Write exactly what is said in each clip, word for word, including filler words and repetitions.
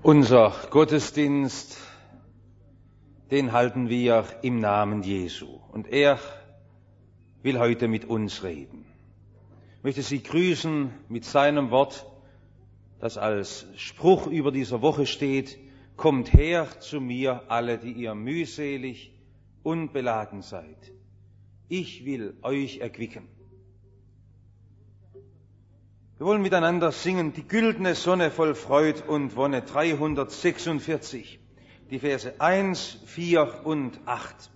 Unser Gottesdienst, den halten wir im Namen Jesu. Und er will heute mit uns reden. Ich möchte Sie grüßen mit seinem Wort, das als Spruch über dieser Woche steht: Kommt her zu mir, alle, die ihr mühselig und beladen seid. Ich will euch erquicken. Wir wollen miteinander singen, die güldene Sonne voll Freud und Wonne, dreihundertsechsundvierzig, die Verse eins, vier und acht.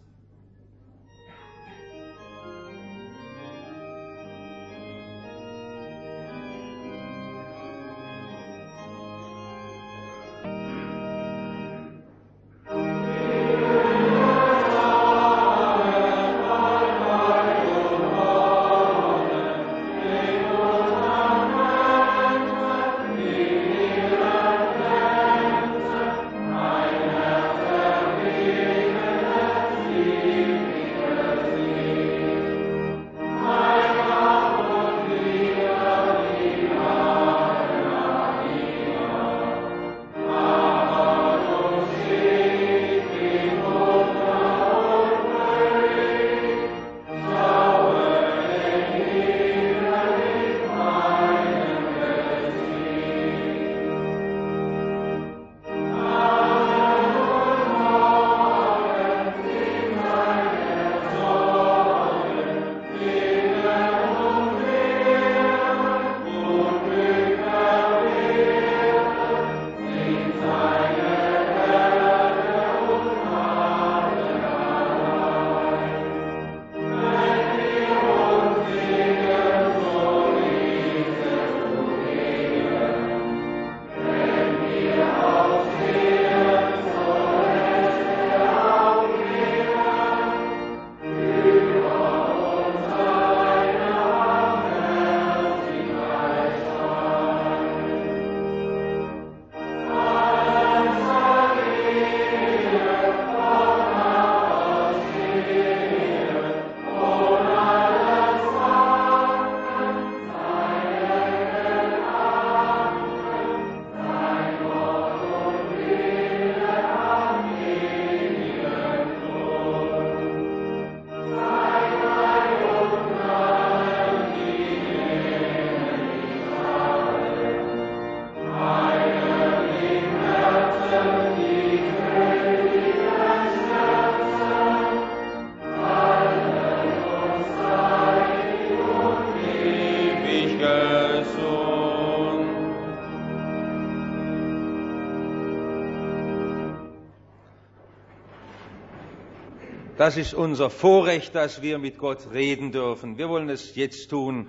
Das ist unser Vorrecht, dass wir mit Gott reden dürfen. Wir wollen es jetzt tun.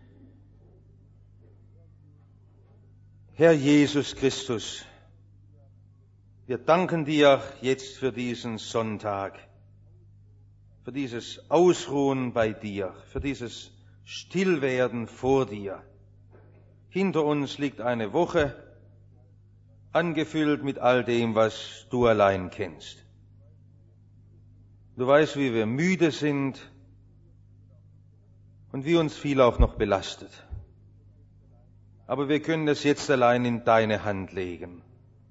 Herr Jesus Christus, wir danken dir jetzt für diesen Sonntag, für dieses Ausruhen bei dir, für dieses Stillwerden vor dir. Hinter uns liegt eine Woche, angefüllt mit all dem, was du allein kennst. Du weißt, wie wir müde sind und wie uns viel auch noch belastet. Aber wir können es jetzt allein in deine Hand legen,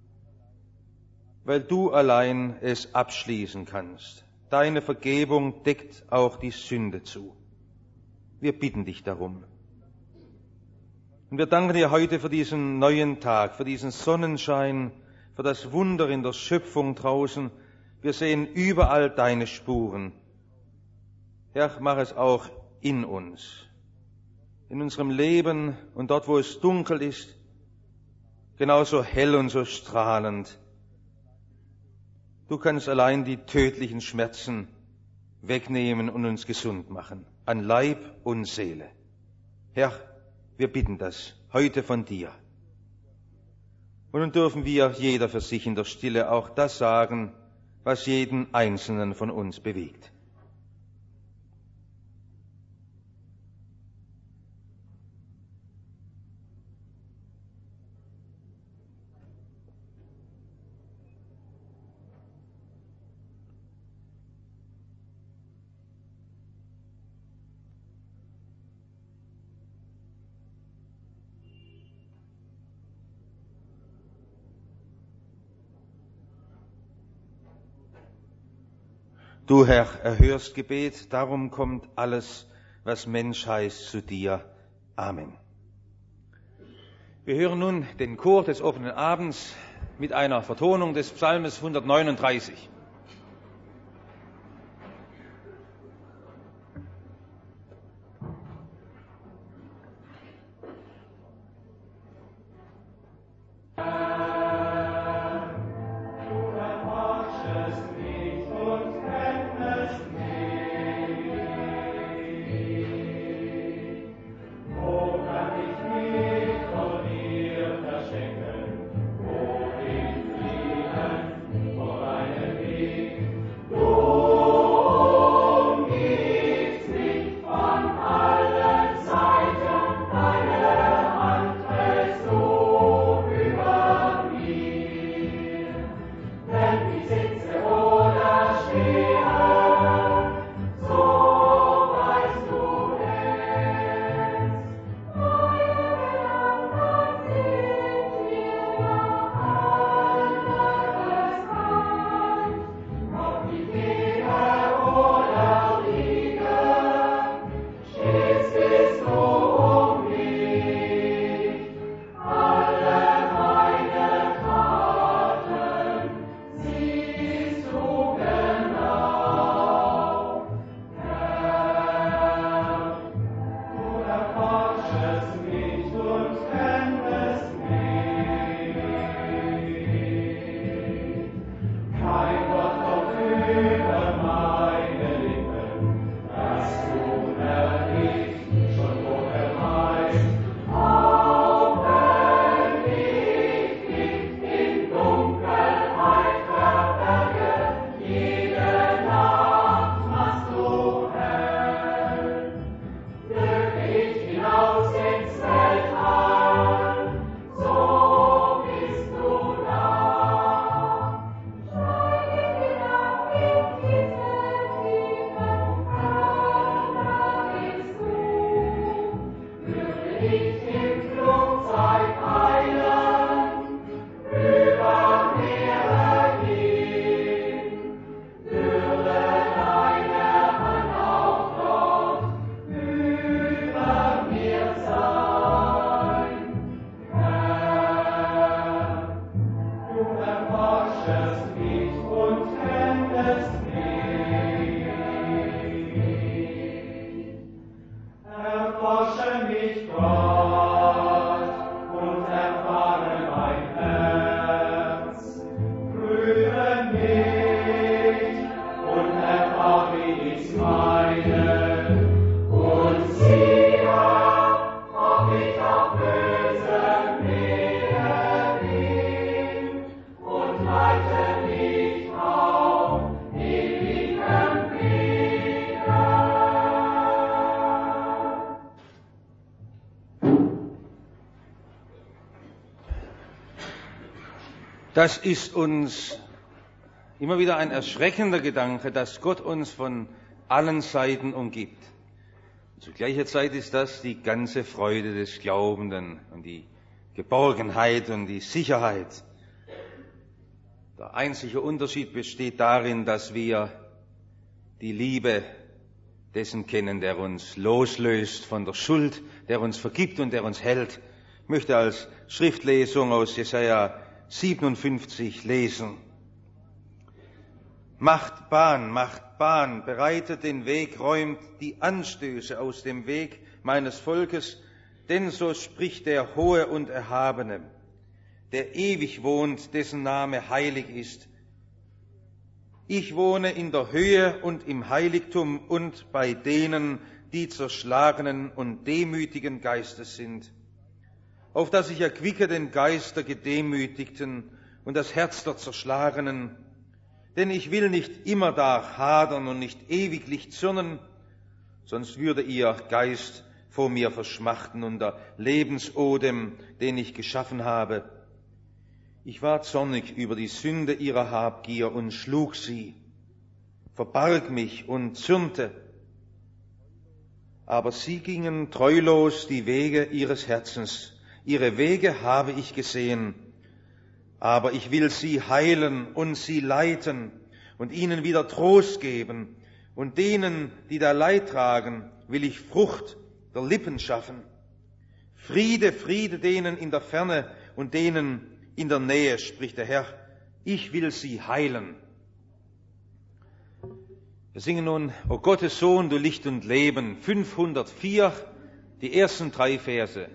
weil du allein es abschließen kannst. Deine Vergebung deckt auch die Sünde zu. Wir bitten dich darum. Und wir danken dir heute für diesen neuen Tag, für diesen Sonnenschein, für das Wunder in der Schöpfung draußen. Wir sehen überall deine Spuren. Herr, mach es auch in uns, in unserem Leben und dort, wo es dunkel ist, genauso hell und so strahlend. Du kannst allein die tödlichen Schmerzen wegnehmen und uns gesund machen, an Leib und Seele. Herr, wir bitten das heute von dir. Und nun dürfen wir, jeder für sich in der Stille, auch das sagen, was jeden Einzelnen von uns bewegt. Du, Herr, erhörst Gebet, darum kommt alles, was Mensch heißt, zu dir. Amen. Wir hören nun den Chor des offenen Abends mit einer Vertonung des Psalmes hundertneununddreißig. Das ist uns immer wieder ein erschreckender Gedanke, dass Gott uns von allen Seiten umgibt. Und zu gleicher Zeit ist das die ganze Freude des Glaubenden und die Geborgenheit und die Sicherheit. Der einzige Unterschied besteht darin, dass wir die Liebe dessen kennen, der uns loslöst von der Schuld, der uns vergibt und der uns hält. Ich möchte als Schriftlesung aus Jesaja siebenundfünfzig lesen. Macht Bahn, macht Bahn, bereitet den Weg, räumt die Anstöße aus dem Weg meines Volkes, denn so spricht der Hohe und Erhabene, der ewig wohnt, dessen Name heilig ist. Ich wohne in der Höhe und im Heiligtum und bei denen, die zerschlagenen und demütigen Geistes sind, auf dass ich erquicke den Geist der Gedemütigten und das Herz der Zerschlagenen. Denn ich will nicht immerdar hadern und nicht ewiglich zürnen, sonst würde ihr Geist vor mir verschmachten und der Lebensodem, den ich geschaffen habe. Ich war zornig über die Sünde ihrer Habgier und schlug sie, verbarg mich und zürnte. Aber sie gingen treulos die Wege ihres Herzens. Ihre Wege habe ich gesehen, aber ich will sie heilen und sie leiten und ihnen wieder Trost geben. Und denen, die da Leid tragen, will ich Frucht der Lippen schaffen. Friede, Friede denen in der Ferne und denen in der Nähe, spricht der Herr. Ich will sie heilen. Wir singen nun, O Gottes Sohn, du Licht und Leben, fünfhundertvier, die ersten drei Verse.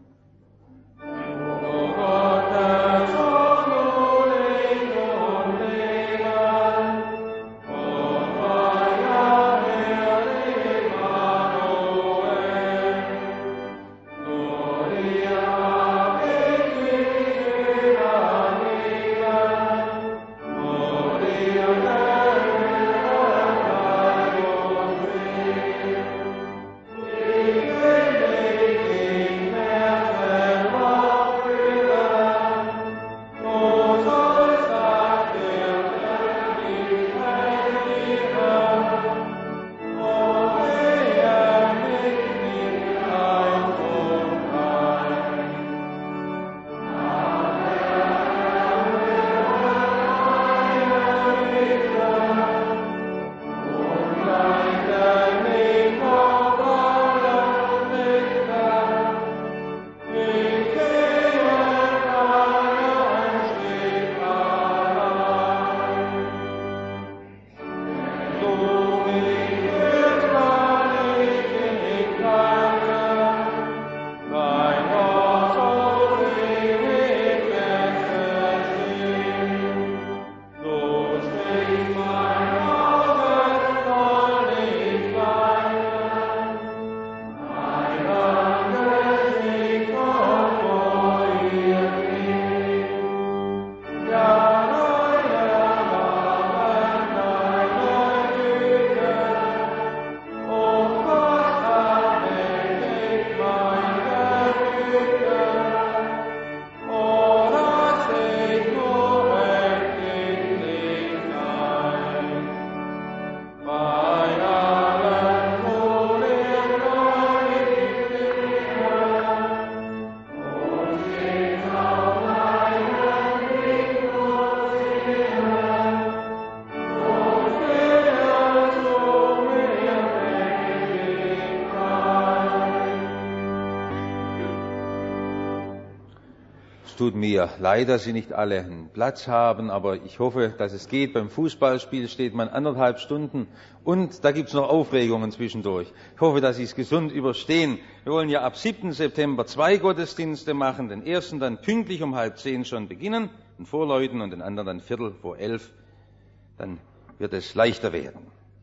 Tut mir leid, dass Sie nicht alle einen Platz haben, aber ich hoffe, dass es geht. Beim Fußballspiel steht man anderthalb Stunden und da gibt's noch Aufregungen zwischendurch. Ich hoffe, dass Sie es gesund überstehen. Wir wollen ja ab siebten September zwei Gottesdienste machen, den ersten dann pünktlich um halb zehn schon beginnen, den Vorläuten, und den anderen dann viertel vor elf. Dann wird es leichter werden.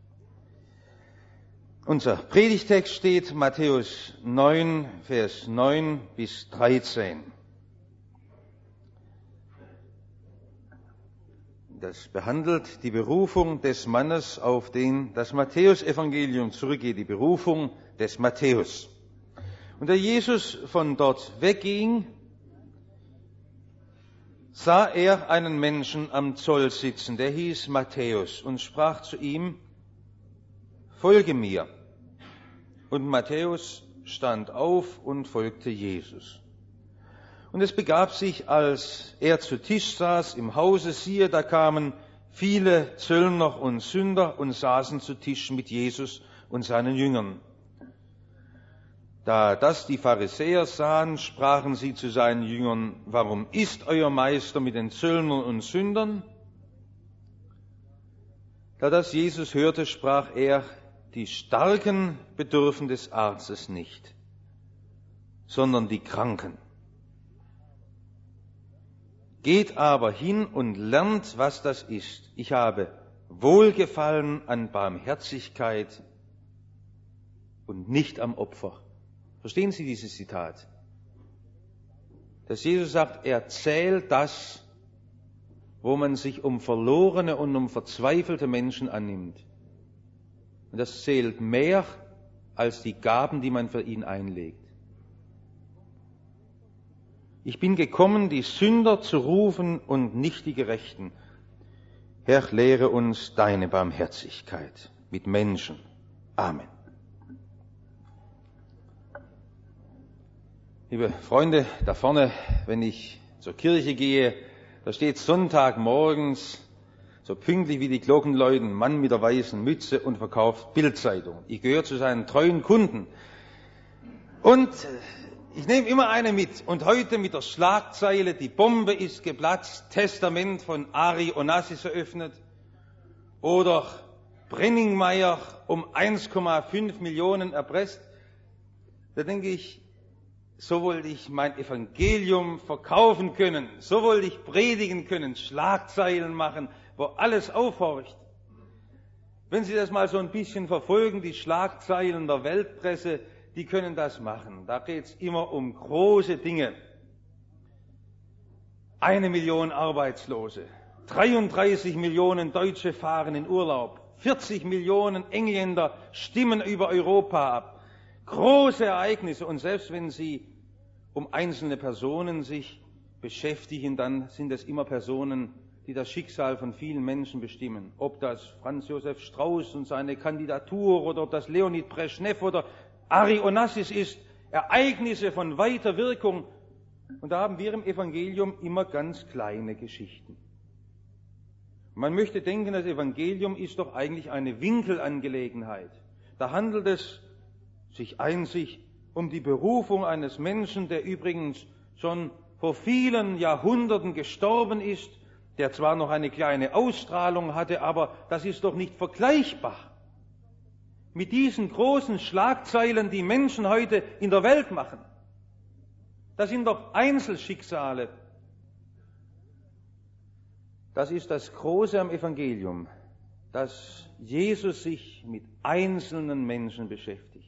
Unser Predigtext steht Matthäus neun, Vers neun bis dreizehn. Das behandelt die Berufung des Mannes, auf den das Matthäusevangelium zurückgeht, die Berufung des Matthäus. Und da Jesus von dort wegging, sah er einen Menschen am Zoll sitzen, der hieß Matthäus, und sprach zu ihm, folge mir. Und Matthäus stand auf und folgte Jesus. Und es begab sich, als er zu Tisch saß im Hause, siehe, da kamen viele Zöllner und Sünder und saßen zu Tisch mit Jesus und seinen Jüngern. Da das die Pharisäer sahen, sprachen sie zu seinen Jüngern, warum isst euer Meister mit den Zöllnern und Sündern? Da das Jesus hörte, sprach er, die Starken bedürfen des Arztes nicht, sondern die Kranken. Geht aber hin und lernt, was das ist. Ich habe Wohlgefallen an Barmherzigkeit und nicht am Opfer. Verstehen Sie dieses Zitat? Dass Jesus sagt, er zählt das, wo man sich um verlorene und um verzweifelte Menschen annimmt. Und das zählt mehr als die Gaben, die man für ihn einlegt. Ich bin gekommen, die Sünder zu rufen und nicht die Gerechten. Herr, lehre uns deine Barmherzigkeit mit Menschen. Amen. Liebe Freunde, da vorne, wenn ich zur Kirche gehe, da steht Sonntagmorgens so pünktlich wie die Glocken läuten, Mann mit der weißen Mütze und verkauft Bildzeitung. Ich gehöre zu seinen treuen Kunden. Und ich nehme immer eine mit. Und heute mit der Schlagzeile, die Bombe ist geplatzt, Testament von Ari Onassis eröffnet. Oder Brenningmeier um eins Komma fünf Millionen erpresst. Da denke ich, so wollte ich mein Evangelium verkaufen können. So wollte ich predigen können, Schlagzeilen machen, wo alles aufhorcht. Wenn Sie das mal so ein bisschen verfolgen, die Schlagzeilen der Weltpresse, die können das machen. Da geht es immer um große Dinge. Eine Million Arbeitslose, dreiunddreißig Millionen Deutsche fahren in Urlaub, vierzig Millionen Engländer stimmen über Europa ab. Große Ereignisse. Und selbst wenn Sie um einzelne Personen sich beschäftigen, dann sind es immer Personen, die das Schicksal von vielen Menschen bestimmen. Ob das Franz Josef Strauß und seine Kandidatur oder ob das Leonid Brezhnev oder Ari Onassis ist, Ereignisse von weiter Wirkung. Und da haben wir im Evangelium immer ganz kleine Geschichten. Man möchte denken, das Evangelium ist doch eigentlich eine Winkelangelegenheit. Da handelt es sich einzig um die Berufung eines Menschen, der übrigens schon vor vielen Jahrhunderten gestorben ist, der zwar noch eine kleine Ausstrahlung hatte, aber das ist doch nicht vergleichbar mit diesen großen Schlagzeilen, die Menschen heute in der Welt machen. Das sind doch Einzelschicksale. Das ist das Große am Evangelium, dass Jesus sich mit einzelnen Menschen beschäftigt.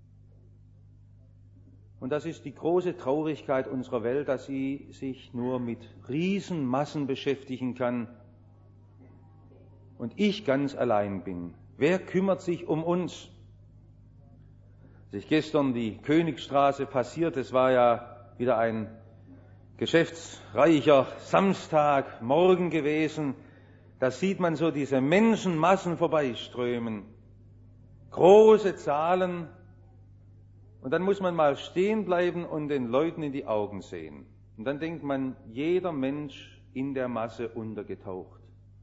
Und das ist die große Traurigkeit unserer Welt, dass sie sich nur mit Riesenmassen beschäftigen kann und ich ganz allein bin. Wer kümmert sich um uns? Als ich gestern die Königstraße passiert, es war ja wieder ein geschäftsreicher Samstagmorgen gewesen, da sieht man so diese Menschenmassen vorbeiströmen, große Zahlen, und dann muss man mal stehen bleiben und den Leuten in die Augen sehen. Und dann denkt man, jeder Mensch in der Masse untergetaucht.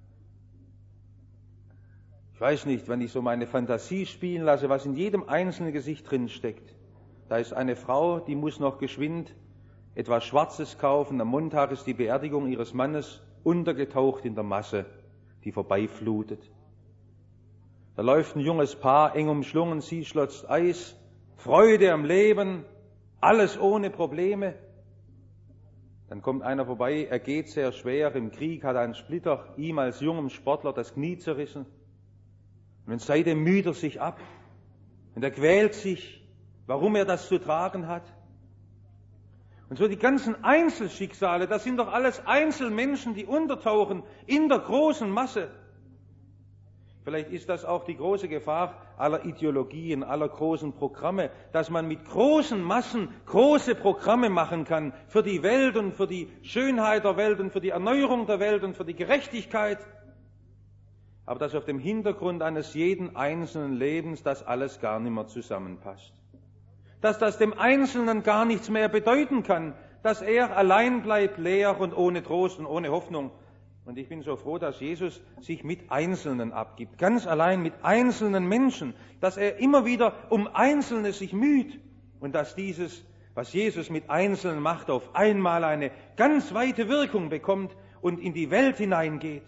Ich weiß nicht, wenn ich so meine Fantasie spielen lasse, was in jedem einzelnen Gesicht drin steckt. Da ist eine Frau, die muss noch geschwind etwas Schwarzes kaufen. Am Montag ist die Beerdigung ihres Mannes, untergetaucht in der Masse, die vorbeiflutet. Da läuft ein junges Paar, eng umschlungen, sie schlotzt Eis, Freude am Leben, alles ohne Probleme. Dann kommt einer vorbei, er geht sehr schwer, im Krieg hat ein Splitter ihm als jungem Sportler das Knie zerrissen. Und seitdem müht er sich ab und er quält sich, warum er das zu tragen hat. Und so die ganzen Einzelschicksale, das sind doch alles Einzelmenschen, die untertauchen in der großen Masse. Vielleicht ist das auch die große Gefahr aller Ideologien, aller großen Programme, dass man mit großen Massen große Programme machen kann für die Welt und für die Schönheit der Welt und für die Erneuerung der Welt und für die Gerechtigkeit. Aber dass auf dem Hintergrund eines jeden einzelnen Lebens das alles gar nicht mehr zusammenpasst. Dass das dem Einzelnen gar nichts mehr bedeuten kann, dass er allein bleibt, leer und ohne Trost und ohne Hoffnung. Und ich bin so froh, dass Jesus sich mit Einzelnen abgibt, ganz allein mit einzelnen Menschen, dass er immer wieder um Einzelne sich müht und dass dieses, was Jesus mit Einzelnen macht, auf einmal eine ganz weite Wirkung bekommt und in die Welt hineingeht.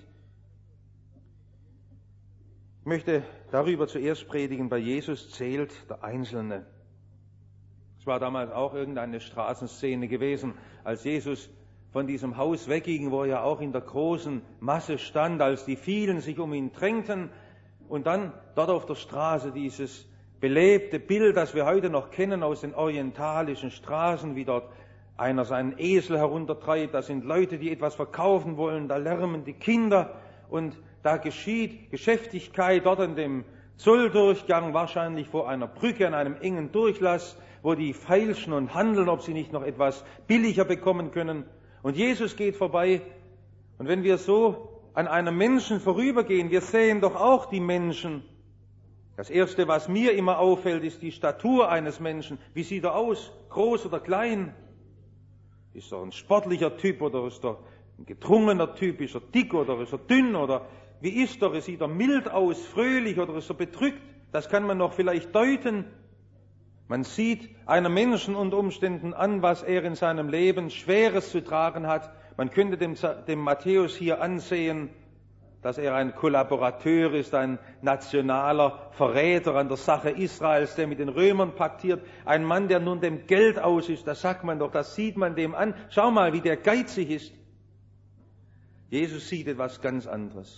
Ich möchte darüber zuerst predigen, bei Jesus zählt der Einzelne. Es war damals auch irgendeine Straßenszene gewesen, als Jesus von diesem Haus wegging, wo er auch in der großen Masse stand, als die vielen sich um ihn drängten und dann dort auf der Straße dieses belebte Bild, das wir heute noch kennen aus den orientalischen Straßen, wie dort einer seinen Esel heruntertreibt, da sind Leute, die etwas verkaufen wollen, da lärmen die Kinder und da geschieht Geschäftigkeit dort an dem Zolldurchgang, wahrscheinlich vor einer Brücke an einem engen Durchlass, wo die feilschen und handeln, ob sie nicht noch etwas billiger bekommen können. Und Jesus geht vorbei. Und wenn wir so an einem Menschen vorübergehen, wir sehen doch auch die Menschen. Das Erste, was mir immer auffällt, ist die Statur eines Menschen. Wie sieht er aus? Groß oder klein? Ist er ein sportlicher Typ oder ist er ein gedrungener Typ? Ist er dick oder ist er dünn? Oder wie ist er? Sieht er mild aus, fröhlich oder ist er bedrückt? Das kann man noch vielleicht deuten. Man sieht einem Menschen unter Umständen an, was er in seinem Leben Schweres zu tragen hat. Man könnte dem, dem Matthäus hier ansehen, dass er ein Kollaborateur ist, ein nationaler Verräter an der Sache Israels, der mit den Römern paktiert. Ein Mann, der nun dem Geld aus ist, das sagt man doch, das sieht man dem an. Schau mal, wie der geizig ist. Jesus sieht etwas ganz anderes.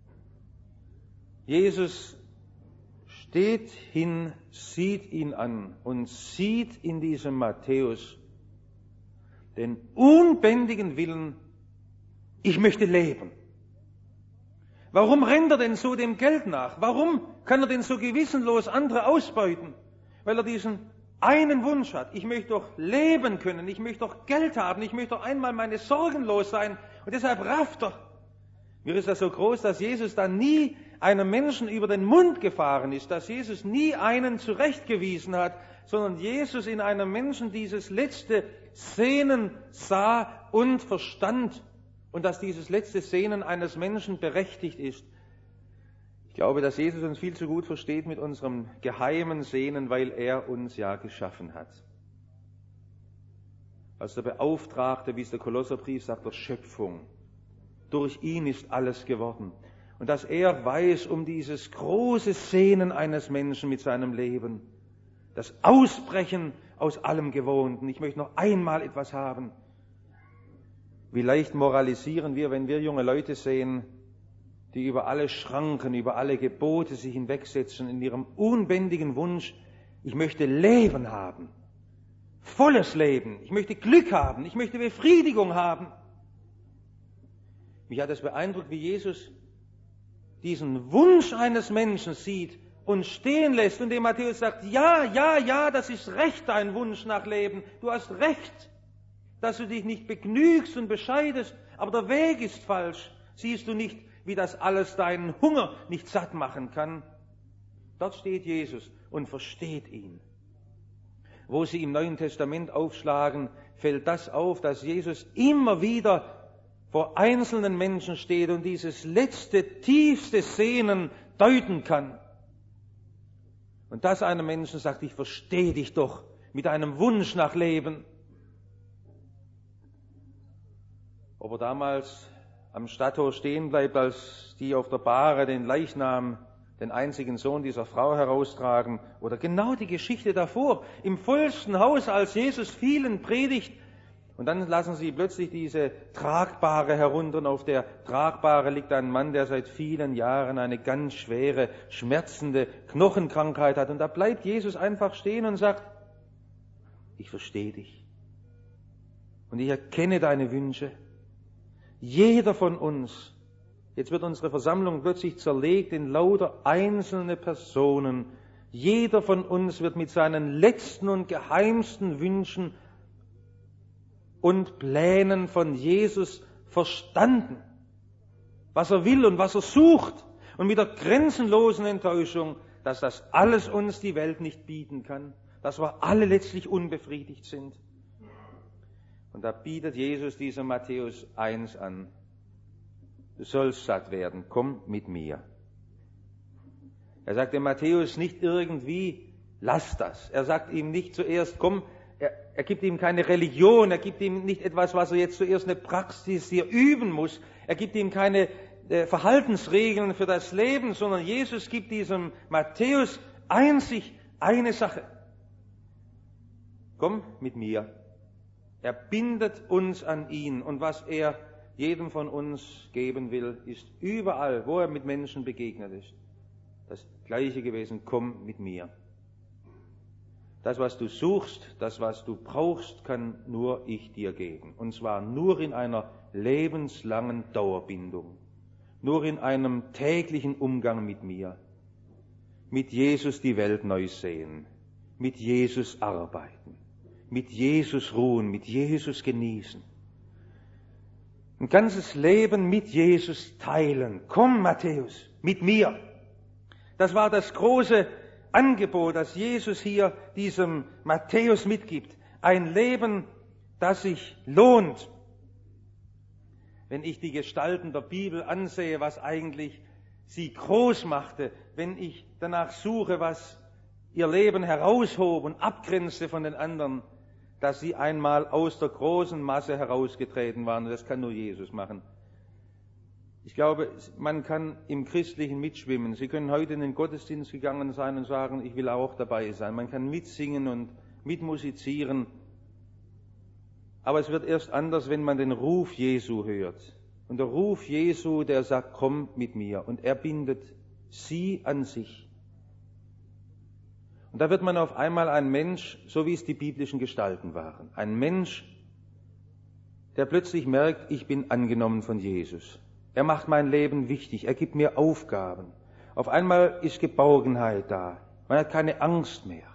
Jesus steht hin, sieht ihn an und sieht in diesem Matthäus den unbändigen Willen, ich möchte leben. Warum rennt er denn so dem Geld nach? Warum kann er denn so gewissenlos andere ausbeuten? Weil er diesen einen Wunsch hat. Ich möchte doch leben können, ich möchte doch Geld haben, ich möchte doch einmal meine Sorgen los sein. Und deshalb rafft er. Mir ist das so groß, dass Jesus da nie einem Menschen über den Mund gefahren ist, dass Jesus nie einen zurechtgewiesen hat, sondern Jesus in einem Menschen dieses letzte Sehnen sah und verstand. Und dass dieses letzte Sehnen eines Menschen berechtigt ist. Ich glaube, dass Jesus uns viel zu gut versteht mit unserem geheimen Sehnen, weil er uns ja geschaffen hat. Als der Beauftragte, wie es der Kolosserbrief sagt, der Schöpfung. Durch ihn ist alles geworden. Und dass er weiß um dieses große Sehnen eines Menschen mit seinem Leben. Das Ausbrechen aus allem Gewohnten. Ich möchte noch einmal etwas haben. Wie leicht moralisieren wir, wenn wir junge Leute sehen, die über alle Schranken, über alle Gebote sich hinwegsetzen in ihrem unbändigen Wunsch, ich möchte Leben haben, volles Leben, ich möchte Glück haben, ich möchte Befriedigung haben. Mich hat es beeindruckt, wie Jesus diesen Wunsch eines Menschen sieht und stehen lässt und dem Matthäus sagt, ja, ja, ja, das ist recht, dein Wunsch nach Leben, du hast recht. Dass du dich nicht begnügst und bescheidest, aber der Weg ist falsch. Siehst du nicht, wie das alles deinen Hunger nicht satt machen kann? Dort steht Jesus und versteht ihn. Wo sie im Neuen Testament aufschlagen, fällt das auf, dass Jesus immer wieder vor einzelnen Menschen steht und dieses letzte, tiefste Sehnen deuten kann. Und dass einem Menschen sagt, ich verstehe dich doch mit einem Wunsch nach Leben. Ob er damals am Stadttor stehen bleibt, als die auf der Bahre den Leichnam, den einzigen Sohn dieser Frau heraustragen, oder genau die Geschichte davor, im vollsten Haus, als Jesus vielen predigt, und dann lassen sie plötzlich diese Tragbare herunter, und auf der Tragbare liegt ein Mann, der seit vielen Jahren eine ganz schwere, schmerzende Knochenkrankheit hat, und da bleibt Jesus einfach stehen und sagt, ich verstehe dich, und ich erkenne deine Wünsche. Jeder von uns, jetzt wird unsere Versammlung plötzlich zerlegt in lauter einzelne Personen. Jeder von uns wird mit seinen letzten und geheimsten Wünschen und Plänen von Jesus verstanden. Was er will und was er sucht. Und mit der grenzenlosen Enttäuschung, dass das alles uns die Welt nicht bieten kann. Dass wir alle letztlich unbefriedigt sind. Und da bietet Jesus diesem Matthäus eins an. Du sollst satt werden, komm mit mir. Er sagt dem Matthäus nicht irgendwie, lass das. Er sagt ihm nicht zuerst, komm, er, er gibt ihm keine Religion, er gibt ihm nicht etwas, was er jetzt zuerst eine Praxis hier üben muss. Er gibt ihm keine äh, Verhaltensregeln für das Leben, sondern Jesus gibt diesem Matthäus einzig eine Sache. Komm mit mir. Er bindet uns an ihn, und was er jedem von uns geben will, ist überall, wo er mit Menschen begegnet ist, das Gleiche gewesen, komm mit mir. Das, was du suchst, das, was du brauchst, kann nur ich dir geben. Und zwar nur in einer lebenslangen Dauerbindung, nur in einem täglichen Umgang mit mir, mit Jesus die Welt neu sehen, mit Jesus arbeiten. Mit Jesus ruhen, mit Jesus genießen. Ein ganzes Leben mit Jesus teilen. Komm, Matthäus, mit mir. Das war das große Angebot, das Jesus hier diesem Matthäus mitgibt. Ein Leben, das sich lohnt. wenn ich die Gestalten der Bibel ansehe, was eigentlich sie groß machte, wenn ich danach suche, was ihr Leben heraushob und abgrenzte von den anderen, dass sie einmal aus der großen Masse herausgetreten waren. Und das kann nur Jesus machen. Ich glaube, man kann im Christlichen mitschwimmen. Sie können heute in den Gottesdienst gegangen sein und sagen, ich will auch dabei sein. Man kann mitsingen und mitmusizieren. Aber es wird erst anders, wenn man den Ruf Jesu hört. Und der Ruf Jesu, der sagt, komm mit mir. Und er bindet sie an sich. Und da wird man auf einmal ein Mensch, so wie es die biblischen Gestalten waren. Ein Mensch, der plötzlich merkt, ich bin angenommen von Jesus. Er macht mein Leben wichtig, er gibt mir Aufgaben. Auf einmal ist Geborgenheit da. Man hat keine Angst mehr.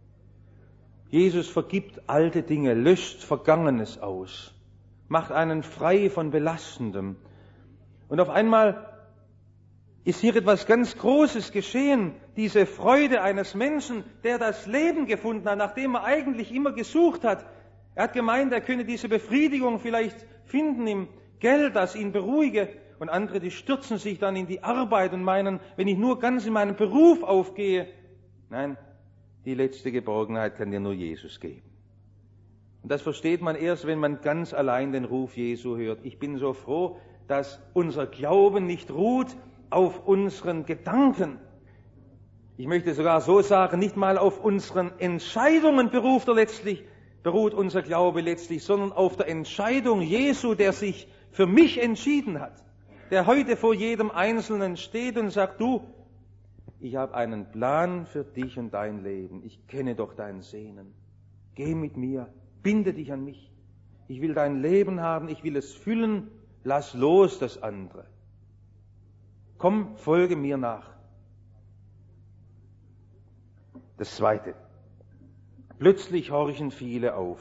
Jesus vergibt alte Dinge, löscht Vergangenes aus, macht einen frei von Belastendem. Und auf einmal ist hier etwas ganz Großes geschehen, diese Freude eines Menschen, der das Leben gefunden hat, nachdem er eigentlich immer gesucht hat. Er hat gemeint, er könne diese Befriedigung vielleicht finden im Geld, das ihn beruhige. Und andere, die stürzen sich dann in die Arbeit und meinen, wenn ich nur ganz in meinem Beruf aufgehe. Nein, die letzte Geborgenheit kann dir nur Jesus geben. Und das versteht man erst, wenn man ganz allein den Ruf Jesu hört. Ich bin so froh, dass unser Glauben nicht ruht auf unseren Gedanken. Ich möchte sogar so sagen, nicht mal auf unseren Entscheidungen beruft er letztlich, beruht unser Glaube letztlich, sondern auf der Entscheidung Jesu, der sich für mich entschieden hat, der heute vor jedem Einzelnen steht und sagt, du, ich habe einen Plan für dich und dein Leben. Ich kenne doch dein Sehnen. Geh mit mir, binde dich an mich. Ich will dein Leben haben, ich will es füllen, lass los das andere. Komm, folge mir nach. Das Zweite. Plötzlich horchen viele auf.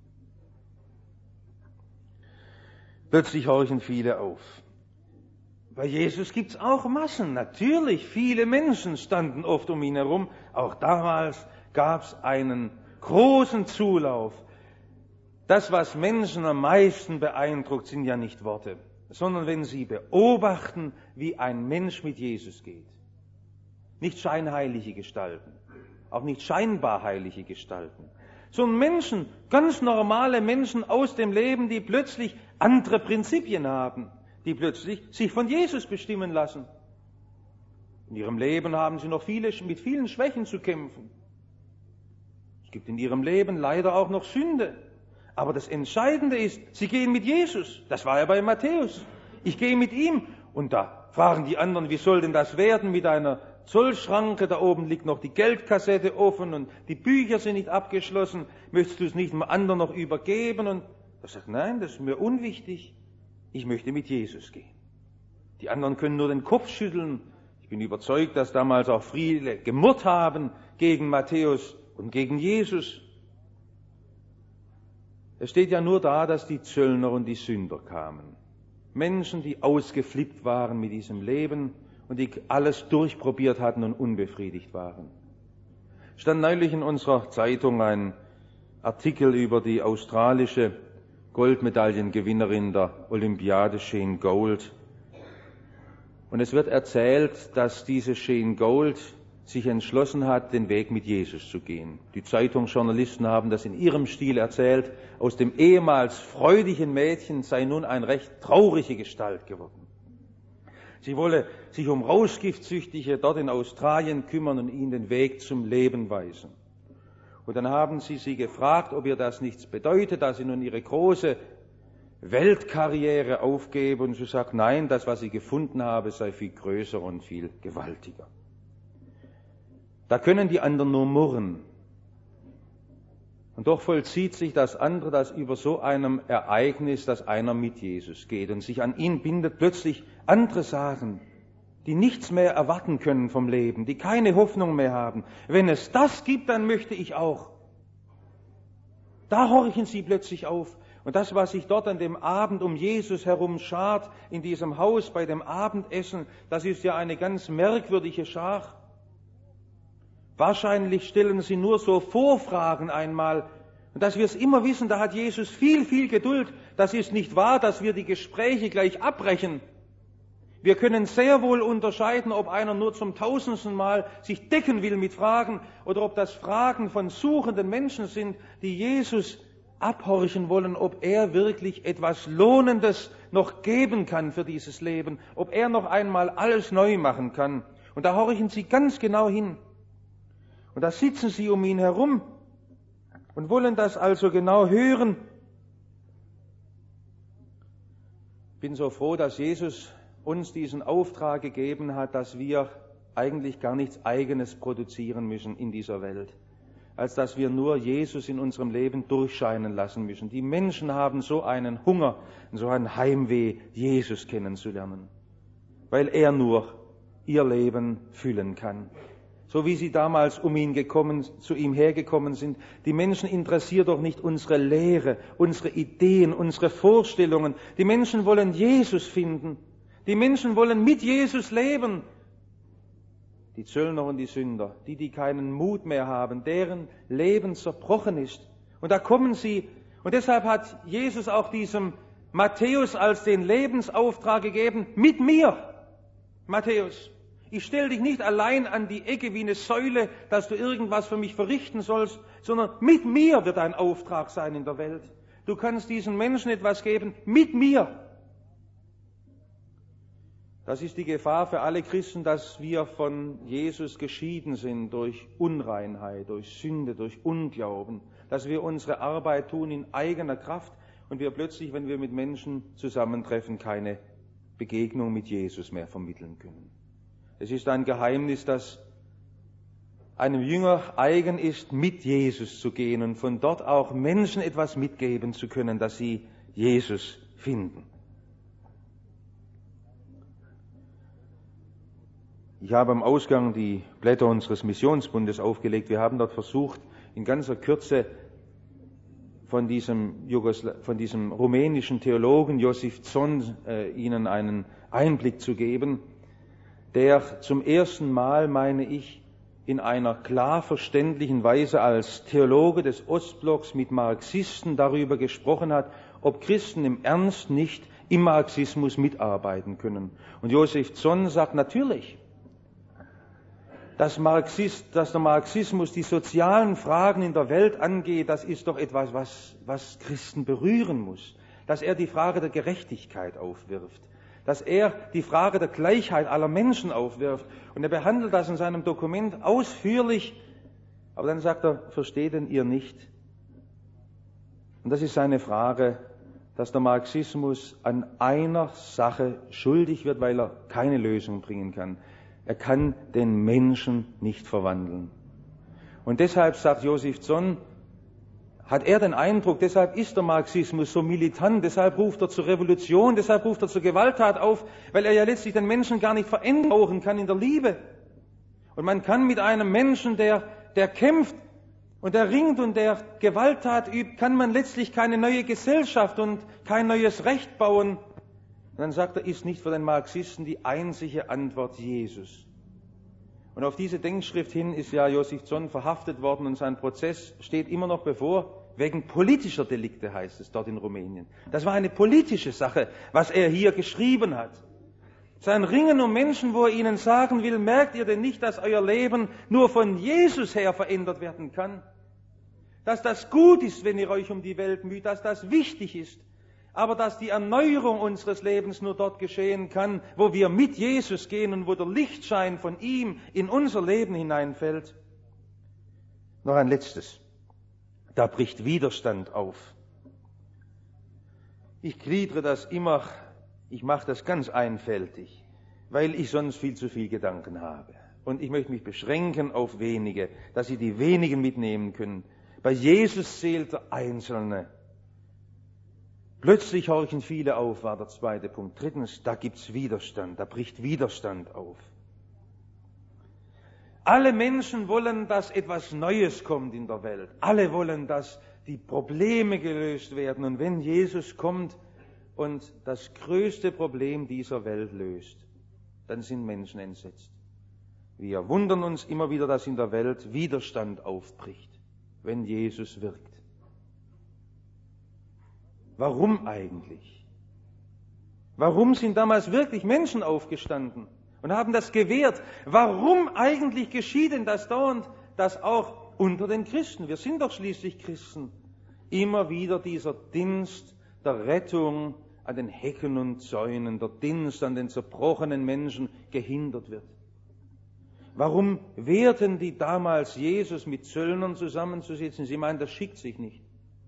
Plötzlich horchen viele auf. Bei Jesus gibt's auch Massen. Natürlich, viele Menschen standen oft um ihn herum. Auch damals gab's einen großen Zulauf. Das, was Menschen am meisten beeindruckt, sind ja nicht Worte, sondern wenn sie beobachten, wie ein Mensch mit Jesus geht. Nicht scheinheilige Gestalten, auch nicht scheinbar heilige Gestalten, sondern Menschen, ganz normale Menschen aus dem Leben, die plötzlich andere Prinzipien haben, die plötzlich sich von Jesus bestimmen lassen. In ihrem Leben haben sie noch viele, mit vielen Schwächen zu kämpfen. Es gibt in ihrem Leben leider auch noch Sünde. Aber das Entscheidende ist, sie gehen mit Jesus. Das war ja bei Matthäus. Ich gehe mit ihm. Und da fragen die anderen, wie soll denn das werden mit einer Zollschranke? Da oben liegt noch die Geldkassette offen und die Bücher sind nicht abgeschlossen. Möchtest du es nicht dem anderen noch übergeben? Und er sagt, nein, das ist mir unwichtig. Ich möchte mit Jesus gehen. Die anderen können nur den Kopf schütteln. Ich bin überzeugt, dass damals auch viele gemurrt haben gegen Matthäus und gegen Jesus. Es steht ja nur da, dass die Zöllner und die Sünder kamen. Menschen, die ausgeflippt waren mit diesem Leben und die alles durchprobiert hatten und unbefriedigt waren. Stand neulich in unserer Zeitung ein Artikel über die australische Goldmedaillengewinnerin der Olympiade, Shane Gould. Und es wird erzählt, dass diese Shane Gould sich entschlossen hat, den Weg mit Jesus zu gehen. Die Zeitungsjournalisten haben das in ihrem Stil erzählt. Aus dem ehemals freudigen Mädchen sei nun eine recht traurige Gestalt geworden. Sie wolle sich um Rauschgiftsüchtige dort in Australien kümmern und ihnen den Weg zum Leben weisen. Und dann haben sie sie gefragt, ob ihr das nichts bedeutet, dass sie nun ihre große Weltkarriere aufgebe. Und sie sagt, nein, das, was sie gefunden habe, sei viel größer und viel gewaltiger. Da können die anderen nur murren. Und doch vollzieht sich das andere, dass über so einem Ereignis, dass einer mit Jesus geht und sich an ihn bindet, plötzlich andere sagen, die nichts mehr erwarten können vom Leben, die keine Hoffnung mehr haben. Wenn es das gibt, dann möchte ich auch. Da horchen sie plötzlich auf. Und das, was sich dort an dem Abend um Jesus herum schart, in diesem Haus bei dem Abendessen, das ist ja eine ganz merkwürdige Schar. Wahrscheinlich stellen sie nur so Vorfragen einmal Und dass wir es immer wissen, da hat Jesus viel, viel Geduld. Das ist nicht wahr, dass wir die Gespräche gleich abbrechen. Wir können sehr wohl unterscheiden, ob einer nur zum tausendsten Mal sich decken will mit Fragen oder ob das Fragen von suchenden Menschen sind, die Jesus abhorchen wollen, ob er wirklich etwas Lohnendes noch geben kann für dieses Leben, ob er noch einmal alles neu machen kann. Und da horchen sie ganz genau hin. Und da sitzen sie um ihn herum und wollen das also genau hören. Ich bin so froh, dass Jesus uns diesen Auftrag gegeben hat, dass wir eigentlich gar nichts Eigenes produzieren müssen in dieser Welt, als dass wir nur Jesus in unserem Leben durchscheinen lassen müssen. Die Menschen haben so einen Hunger, so ein Heimweh, Jesus kennenzulernen, weil er nur ihr Leben füllen kann. So wie sie damals um ihn gekommen, zu ihm hergekommen sind. Die Menschen interessiert doch nicht unsere Lehre, unsere Ideen, unsere Vorstellungen. Die Menschen wollen Jesus finden. Die Menschen wollen mit Jesus leben. Die Zöllner und die Sünder, die, die keinen Mut mehr haben, deren Leben zerbrochen ist. Und da kommen sie. Und deshalb hat Jesus auch diesem Matthäus als den Lebensauftrag gegeben, mit mir, Matthäus. Ich stelle dich nicht allein an die Ecke wie eine Säule, dass du irgendwas für mich verrichten sollst, sondern mit mir wird dein Auftrag sein in der Welt. Du kannst diesen Menschen etwas geben, mit mir. Das ist die Gefahr für alle Christen, dass wir von Jesus geschieden sind durch Unreinheit, durch Sünde, durch Unglauben, dass wir unsere Arbeit tun in eigener Kraft und wir plötzlich, wenn wir mit Menschen zusammentreffen, keine Begegnung mit Jesus mehr vermitteln können. Es ist ein Geheimnis, dass einem Jünger eigen ist, mit Jesus zu gehen und von dort auch Menschen etwas mitgeben zu können, dass sie Jesus finden. Ich habe am Ausgang die Blätter unseres Missionsbundes aufgelegt. Wir haben dort versucht, in ganzer Kürze von diesem, Jugosla- von diesem rumänischen Theologen Josif Zon äh, Ihnen einen Einblick zu geben, der zum ersten Mal, meine ich, in einer klar verständlichen Weise als Theologe des Ostblocks mit Marxisten darüber gesprochen hat, ob Christen im Ernst nicht im Marxismus mitarbeiten können. Und Josif Zon sagt, natürlich, dass, Marxist, dass der Marxismus die sozialen Fragen in der Welt angeht, das ist doch etwas, was, was Christen berühren muss. Dass er die Frage der Gerechtigkeit aufwirft. Dass er die Frage der Gleichheit aller Menschen aufwirft. Und er behandelt das in seinem Dokument ausführlich. Aber dann sagt er, versteht denn ihr nicht? Und das ist seine Frage, dass der Marxismus an einer Sache schuldig wird, weil er keine Lösung bringen kann. Er kann den Menschen nicht verwandeln. Und deshalb, sagt Josif Zon, hat er den Eindruck, deshalb ist der Marxismus so militant, deshalb ruft er zur Revolution, deshalb ruft er zur Gewalttat auf, weil er ja letztlich den Menschen gar nicht verändern kann in der Liebe. Und man kann mit einem Menschen, der, der kämpft und der ringt und der Gewalttat übt, kann man letztlich keine neue Gesellschaft und kein neues Recht bauen. Und dann sagt er, ist nicht für den Marxisten die einzige Antwort Jesus. Und auf diese Denkschrift hin ist ja Josif Zon verhaftet worden und sein Prozess steht immer noch bevor, wegen politischer Delikte heißt es dort in Rumänien. Das war eine politische Sache, was er hier geschrieben hat. Sein Ringen um Menschen, wo er ihnen sagen will, merkt ihr denn nicht, dass euer Leben nur von Jesus her verändert werden kann? Dass das gut ist, wenn ihr euch um die Welt müht, dass das wichtig ist. Aber dass die Erneuerung unseres Lebens nur dort geschehen kann, wo wir mit Jesus gehen und wo der Lichtschein von ihm in unser Leben hineinfällt. Noch ein letztes. Da bricht Widerstand auf. Ich gliedere das immer, ich mache das ganz einfältig, weil ich sonst viel zu viel Gedanken habe. Und ich möchte mich beschränken auf wenige, dass Sie die wenigen mitnehmen können. Bei Jesus zählt der Einzelne. Plötzlich horchen viele auf, war der zweite Punkt. Drittens, da gibt's Widerstand, da bricht Widerstand auf. Alle Menschen wollen, dass etwas Neues kommt in der Welt. Alle wollen, dass die Probleme gelöst werden. Und wenn Jesus kommt und das größte Problem dieser Welt löst, dann sind Menschen entsetzt. Wir wundern uns immer wieder, dass in der Welt Widerstand aufbricht, wenn Jesus wirkt. Warum eigentlich? Warum sind damals wirklich Menschen aufgestanden und haben das gewehrt? Warum eigentlich geschieht denn das dauernd, dass auch unter den Christen, wir sind doch schließlich Christen, immer wieder dieser Dienst der Rettung an den Hecken und Zäunen, der Dienst an den zerbrochenen Menschen gehindert wird? Warum wehrten die damals Jesus mit Zöllnern zusammenzusitzen? Sie meinen, das schickt sich nicht.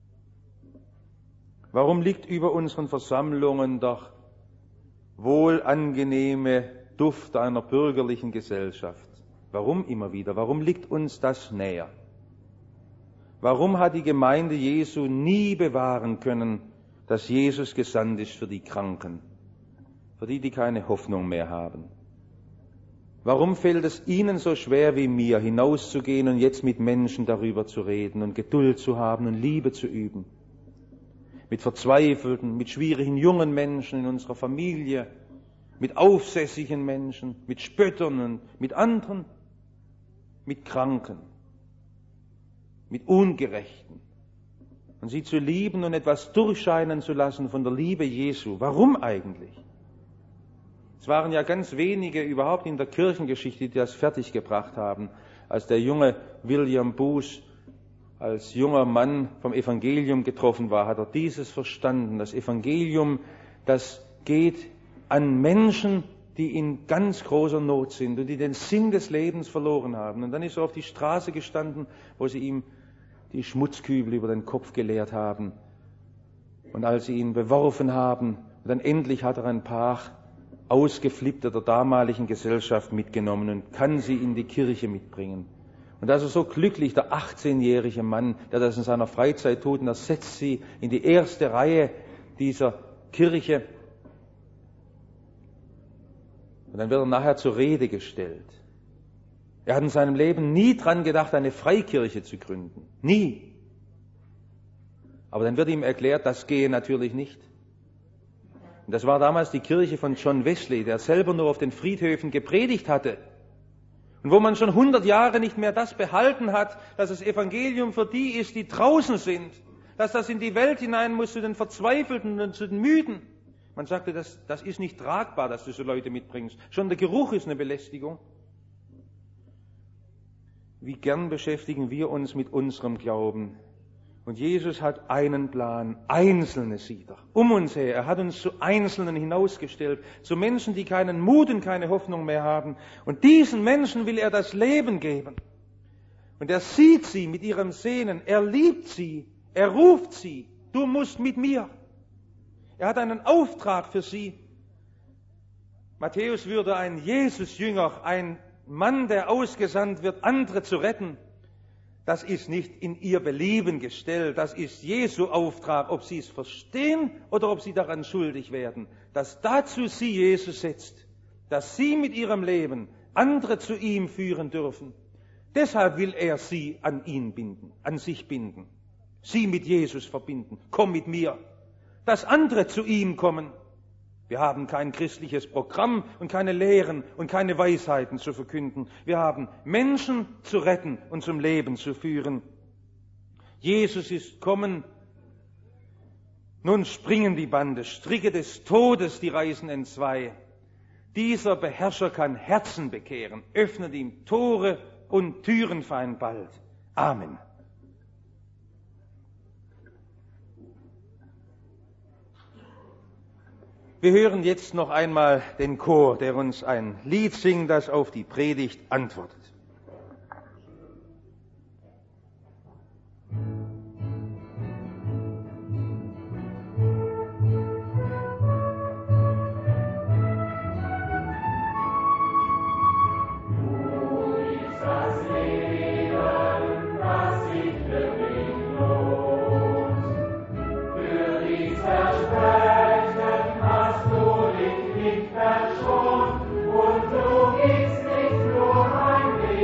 Warum liegt über unseren Versammlungen doch wohlangenehme Duft einer bürgerlichen Gesellschaft? Warum immer wieder? Warum liegt uns das näher? Warum hat die Gemeinde Jesu nie bewahren können, dass Jesus gesandt ist für die Kranken, für die, die keine Hoffnung mehr haben? Warum fällt es ihnen so schwer wie mir, hinauszugehen und jetzt mit Menschen darüber zu reden und Geduld zu haben und Liebe zu üben? Mit Verzweifelten, mit schwierigen jungen Menschen in unserer Familie, mit aufsässigen Menschen, mit Spöttern und mit anderen, mit Kranken, mit Ungerechten. Und sie zu lieben und etwas durchscheinen zu lassen von der Liebe Jesu. Warum eigentlich? Es waren ja ganz wenige überhaupt in der Kirchengeschichte, die das fertiggebracht haben. Als der junge William Booth als junger Mann vom Evangelium getroffen war, hat er dieses verstanden. Das Evangelium, das geht an Menschen, die in ganz großer Not sind und die den Sinn des Lebens verloren haben. Und dann ist er auf die Straße gestanden, wo sie ihm die Schmutzkübel über den Kopf geleert haben. Und als sie ihn beworfen haben, dann endlich hat er ein paar Ausgeflippte der damaligen Gesellschaft mitgenommen und kann sie in die Kirche mitbringen. Und das ist so glücklich, der achtzehnjährige Mann, der das in seiner Freizeit tut, und er setzt sie in die erste Reihe dieser Kirche. Und dann wird er nachher zur Rede gestellt. Er hat in seinem Leben nie dran gedacht, eine Freikirche zu gründen. Nie. Aber dann wird ihm erklärt, das gehe natürlich nicht. Und das war damals die Kirche von John Wesley, der selber nur auf den Friedhöfen gepredigt hatte. Und wo man schon hundert Jahre nicht mehr das behalten hat, dass das Evangelium für die ist, die draußen sind, dass das in die Welt hinein muss, zu den Verzweifelten und zu den Müden. Man sagte, das, das ist nicht tragbar, dass du so Leute mitbringst. Schon der Geruch ist eine Belästigung. Wie gern beschäftigen wir uns mit unserem Glauben. Und Jesus hat einen Plan, Einzelne sieht er, um uns her. Er hat uns zu Einzelnen hinausgestellt, zu Menschen, die keinen Mut und keine Hoffnung mehr haben. Und diesen Menschen will er das Leben geben. Und er sieht sie mit ihrem Sehnen, er liebt sie, er ruft sie, du musst mit mir. Er hat einen Auftrag für sie. Matthäus würde ein Jesus-Jünger, ein Mann, der ausgesandt wird, andere zu retten. Das ist nicht in ihr Belieben gestellt, das ist Jesu Auftrag, ob sie es verstehen oder ob sie daran schuldig werden, dass dazu sie Jesus setzt, dass sie mit ihrem Leben andere zu ihm führen dürfen. Deshalb will er sie an ihn binden, an sich binden, sie mit Jesus verbinden. Komm mit mir, dass andere zu ihm kommen. Wir haben kein christliches Programm und keine Lehren und keine Weisheiten zu verkünden. Wir haben Menschen zu retten und zum Leben zu führen. Jesus ist kommen. Nun springen die Bande, Stricke des Todes, die reißen entzwei. Dieser Beherrscher kann Herzen bekehren, öffnet ihm Tore und Türen fein bald. Amen. Wir hören jetzt noch einmal den Chor, der uns ein Lied singt, das auf die Predigt antwortet. Und du gibst nicht nur ein Leben.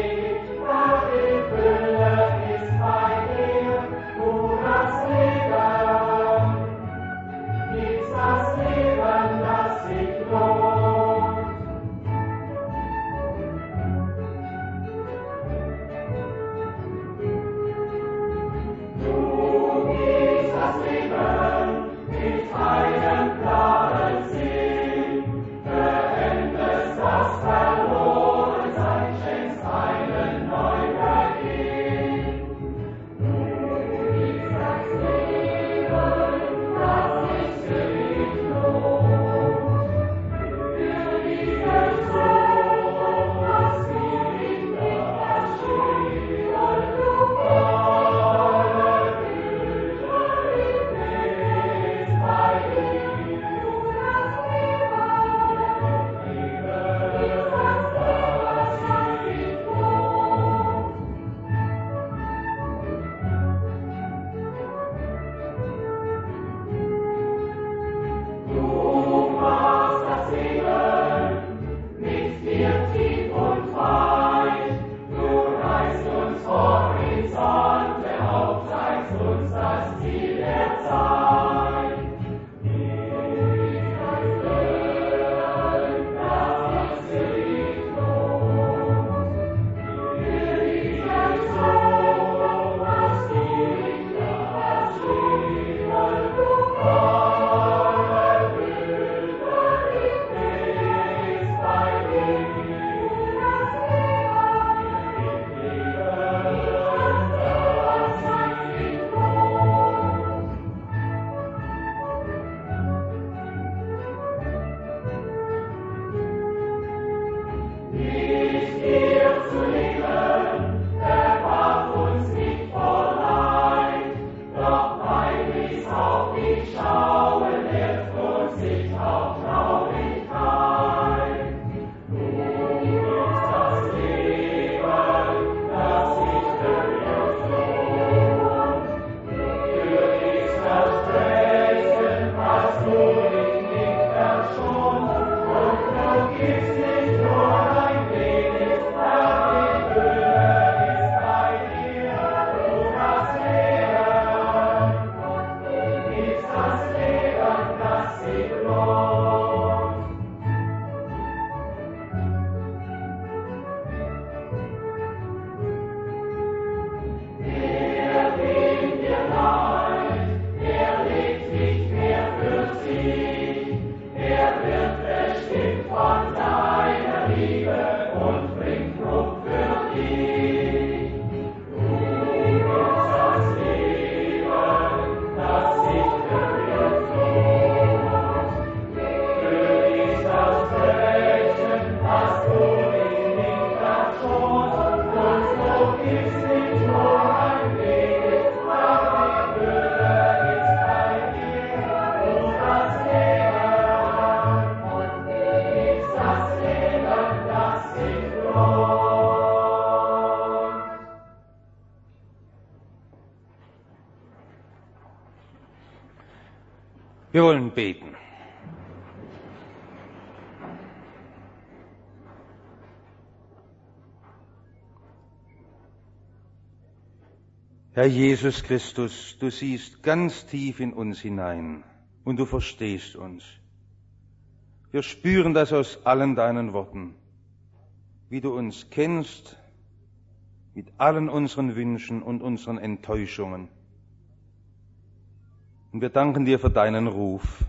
Wir wollen beten. Herr Jesus Christus, du siehst ganz tief in uns hinein und du verstehst uns. Wir spüren das aus allen deinen Worten, wie du uns kennst, mit allen unseren Wünschen und unseren Enttäuschungen. Und wir danken dir für deinen Ruf,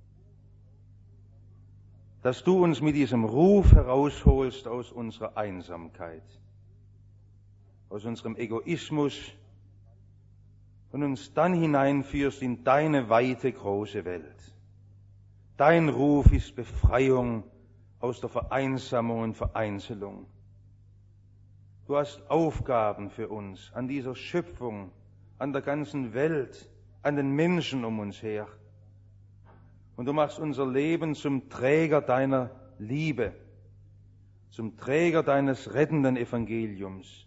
dass du uns mit diesem Ruf herausholst aus unserer Einsamkeit, aus unserem Egoismus und uns dann hineinführst in deine weite, große Welt. Dein Ruf ist Befreiung aus der Vereinsamung und Vereinzelung. Du hast Aufgaben für uns an dieser Schöpfung, an der ganzen Welt, an den Menschen um uns her. Und du machst unser Leben zum Träger deiner Liebe, zum Träger deines rettenden Evangeliums.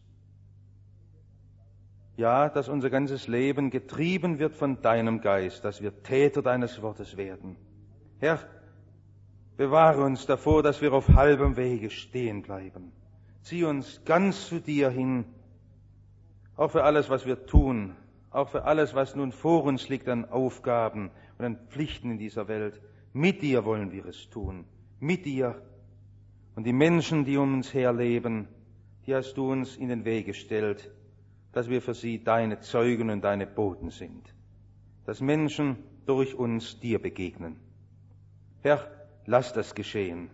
Ja, dass unser ganzes Leben getrieben wird von deinem Geist, dass wir Täter deines Wortes werden. Herr, bewahre uns davor, dass wir auf halbem Wege stehen bleiben. Zieh uns ganz zu dir hin, auch für alles, was wir tun, auch für alles, was nun vor uns liegt an Aufgaben und an Pflichten in dieser Welt. Mit dir wollen wir es tun, mit dir. Und die Menschen, die um uns her leben, die hast du uns in den Weg gestellt, dass wir für sie deine Zeugen und deine Boten sind, dass Menschen durch uns dir begegnen. Herr, lass das geschehen.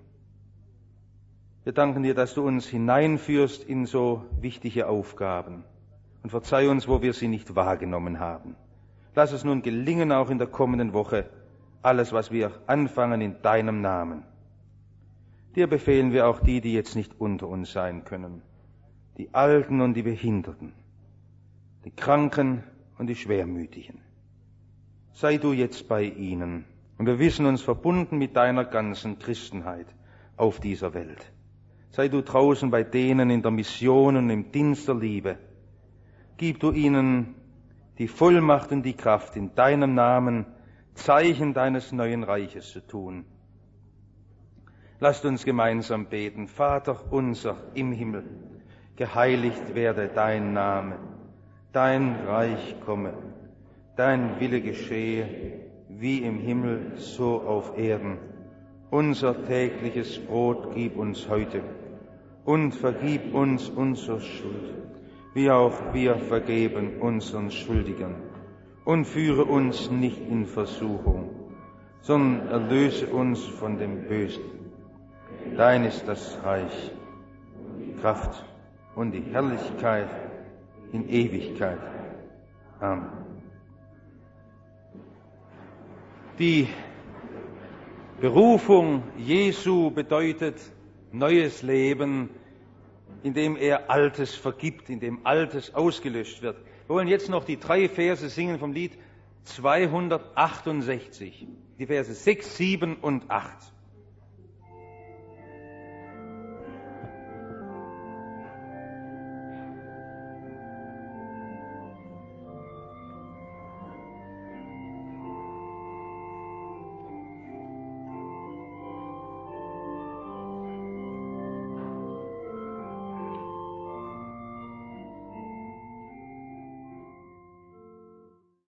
Wir danken dir, dass du uns hineinführst in so wichtige Aufgaben und verzeih uns, wo wir sie nicht wahrgenommen haben. Lass es nun gelingen, auch in der kommenden Woche, alles, was wir anfangen, in deinem Namen. Dir befehlen wir auch die, die jetzt nicht unter uns sein können, die Alten und die Behinderten, die Kranken und die Schwermütigen. Sei du jetzt bei ihnen, und wir wissen uns verbunden mit deiner ganzen Christenheit auf dieser Welt. Sei du draußen bei denen in der Mission und im Dienst der Liebe. Gib du ihnen die Vollmacht und die Kraft, in deinem Namen Zeichen deines neuen Reiches zu tun. Lasst uns gemeinsam beten. Vater unser im Himmel, geheiligt werde dein Name. Dein Reich komme, dein Wille geschehe, wie im Himmel, so auf Erden. Unser tägliches Brot gib uns heute und vergib uns unsere Schuld, wie auch wir vergeben unseren Schuldigern. Und führe uns nicht in Versuchung, sondern erlöse uns von dem Bösen. Dein ist das Reich, die Kraft und die Herrlichkeit in Ewigkeit. Amen. Die Berufung Jesu bedeutet neues Leben, in dem er Altes vergibt, in dem Altes ausgelöscht wird. Wir wollen jetzt noch die drei Verse singen vom Lied zweihundertachtundsechzig, die Verse sechs, sieben und acht.